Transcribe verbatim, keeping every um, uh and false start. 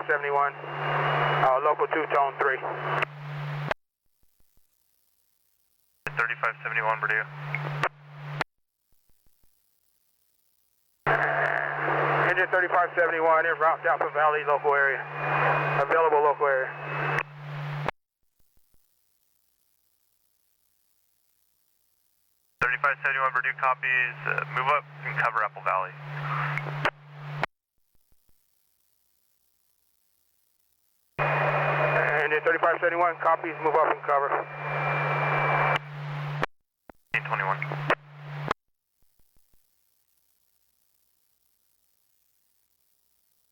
thirty-five seventy-one, uh, local two, tone three. thirty-five seventy-one, Purdue. Engine thirty-five seventy-one, en route to Alpha Valley, local area. Available local area. thirty-five seventy-one, Purdue copies. Uh, move up and cover Apple Valley. Engine thirty-five seventy-one, copies, move up and cover. eight twenty-one.